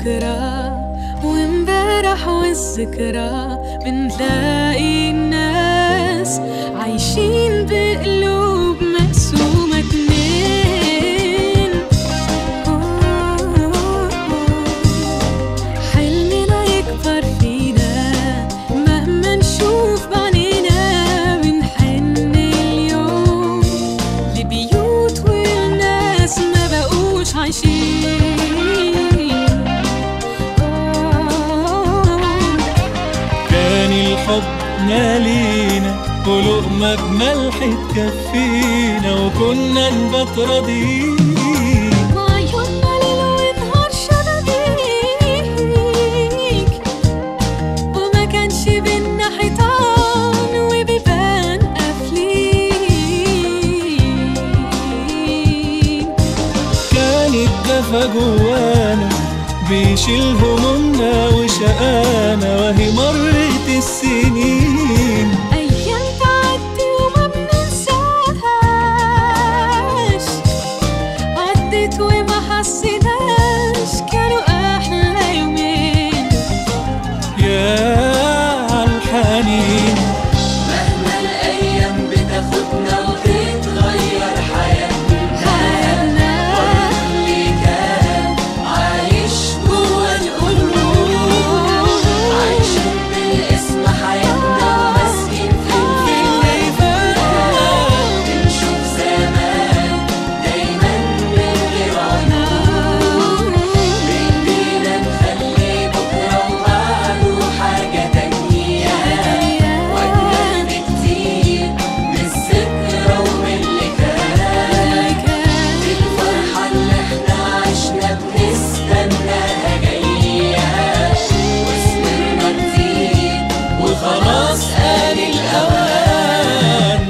بكرة، وامبارح والذكرى بنلاقي الناس عايشين بقلوب مقسومة اتنين. حلمنا يكبر فينا مهما نشوف بعينينا، بنحن اليوم لبيوت والناس ما بقوش عايشين. كان الحب مالينا ولقمة بملح تكفينا، وكنا نبات راضيين مع عيوننا ليل ونهار شبابيك، وما كانش بينا حيطان وبيبان قافلين. كان الدفا جوانا بيشيل همومنا وشقانا، وهي مرت السنين أيام تعدي وما بننساهاش، عدت وما حسيناش كانوا أحلى يومين. يا عالحنين مهما الأيام بتاخدنا وتتغير حياتنا، واللي كان عايش جوا القلوب عايشين بالاسم حياتنا وماسكين في الفات. بنشوف زمان دايما من غير عيوب، بإيدينا نخلي بكرة وبعده حاجة تانية وأجمل بكتير من الذكرى ومن اللي كان. دي الفرحة اللي احنا عشنا بنستناها جاية، وصبرنا كتير وخلاص آن الأوان.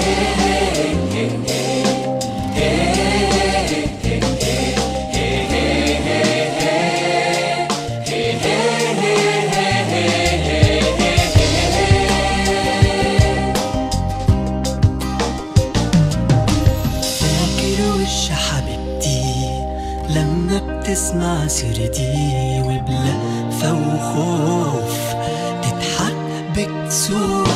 فاكر وش حبيبتي لما بتسمع سيرتي، وبلهفة وخوف تضحك بكسوف.